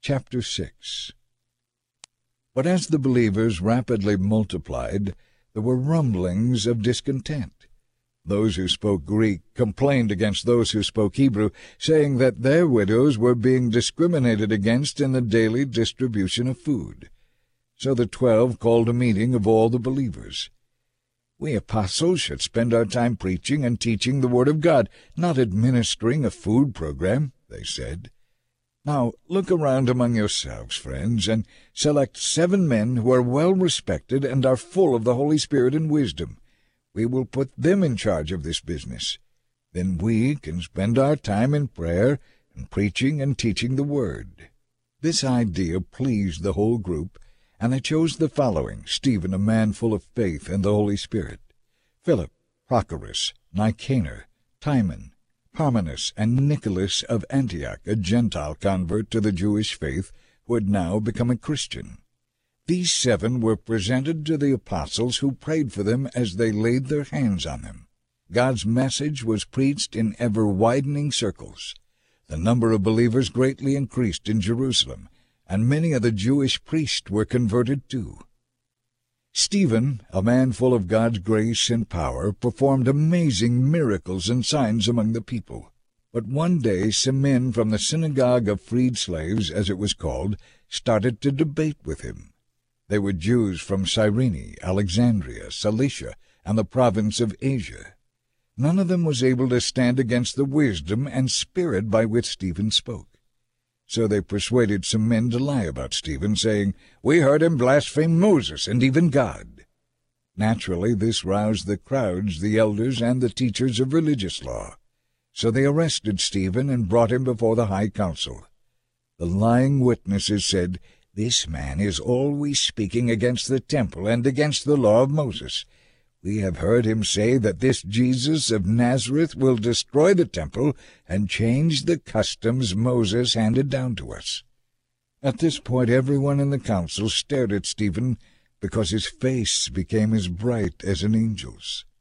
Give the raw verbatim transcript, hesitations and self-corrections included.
chapter six. But as the believers rapidly multiplied, there were rumblings of discontent. Those who spoke Greek complained against those who spoke Hebrew, saying that their widows were being discriminated against in the daily distribution of food. So the twelve called a meeting of all the believers. "We apostles should spend our time preaching and teaching the Word of God, not administering a food program," they said. "Now look around among yourselves, friends, and select seven men who are well respected and are full of the Holy Spirit and wisdom. We will put them in charge of this business. Then we can spend our time in prayer and preaching and teaching the Word." This idea pleased the whole group, and they chose the following: Stephen, a man full of faith and the Holy Spirit; Philip, Prochorus, Nicanor, Timon, Parmenas, and Nicholas of Antioch, a Gentile convert to the Jewish faith who had now become a Christian. These seven were presented to the apostles, who prayed for them as they laid their hands on them. God's message was preached in ever-widening circles. The number of believers greatly increased in Jerusalem, and many of the Jewish priests were converted too. Stephen, a man full of God's grace and power, performed amazing miracles and signs among the people. But one day some men from the synagogue of freed slaves, as it was called, started to debate with him. They were Jews from Cyrene, Alexandria, Cilicia, and the province of Asia. None of them was able to stand against the wisdom and spirit by which Stephen spoke. So they persuaded some men to lie about Stephen, saying, "We heard him blaspheme Moses and even God." Naturally, this roused the crowds, the elders, and the teachers of religious law. So they arrested Stephen and brought him before the high council. The lying witnesses said, "This man is always speaking against the temple and against the law of Moses. We have heard him say that this Jesus of Nazareth will destroy the temple and change the customs Moses handed down to us." At this point everyone in the council stared at Stephen, because his face became as bright as an angel's.